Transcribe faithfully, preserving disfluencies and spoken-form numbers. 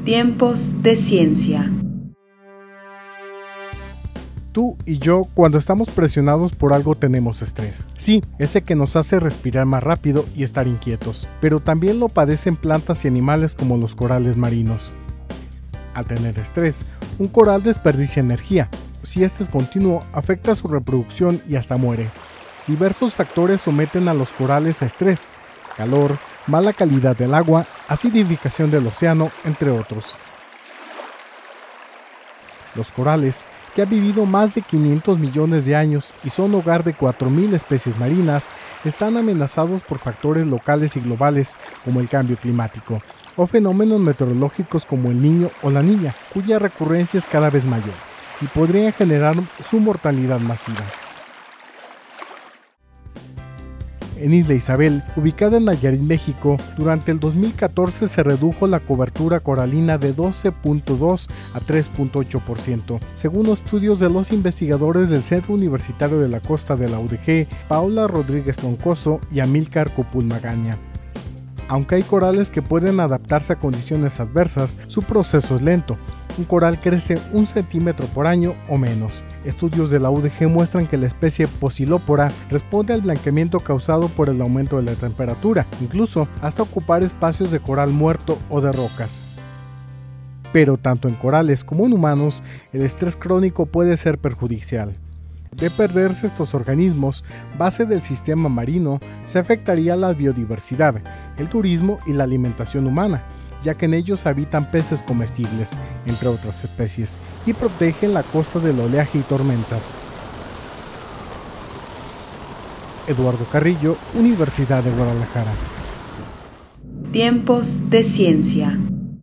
Tiempos de ciencia. Tú y yo, cuando estamos presionados por algo, tenemos estrés. Sí, ese que nos hace respirar más rápido y estar inquietos, pero también lo padecen plantas y animales como los corales marinos. Al tener estrés, un coral desperdicia energía. Si este es continuo, afecta su reproducción y hasta muere. Diversos factores someten a los corales a estrés: calor, mala calidad del agua, acidificación del océano, entre otros. Los corales, que han vivido más de quinientos millones de años y son hogar de cuatro mil especies marinas, están amenazados por factores locales y globales como el cambio climático, o fenómenos meteorológicos como el Niño o la Niña, cuya recurrencia es cada vez mayor, y podrían generar su mortalidad masiva. En Isla Isabel, ubicada en Nayarit, México, durante el dos mil catorce se redujo la cobertura coralina de doce punto dos a tres punto ocho por ciento, según estudios de los investigadores del Centro Universitario de la Costa de la U D G, Paola Rodríguez Troncoso y Amílcar Copul Magaña. Aunque hay corales que pueden adaptarse a condiciones adversas, su proceso es lento. Un coral crece un centímetro por año o menos. Estudios de la U D G muestran que la especie Posilopora responde al blanqueamiento causado por el aumento de la temperatura, incluso hasta ocupar espacios de coral muerto o de rocas. Pero tanto en corales como en humanos, el estrés crónico puede ser perjudicial. De perderse estos organismos, base del sistema marino, se afectaría la biodiversidad, el turismo y la alimentación humana, ya que en ellos habitan peces comestibles, entre otras especies, y protegen la costa del oleaje y tormentas. Eduardo Carrillo, Universidad de Guadalajara. Tiempos de ciencia.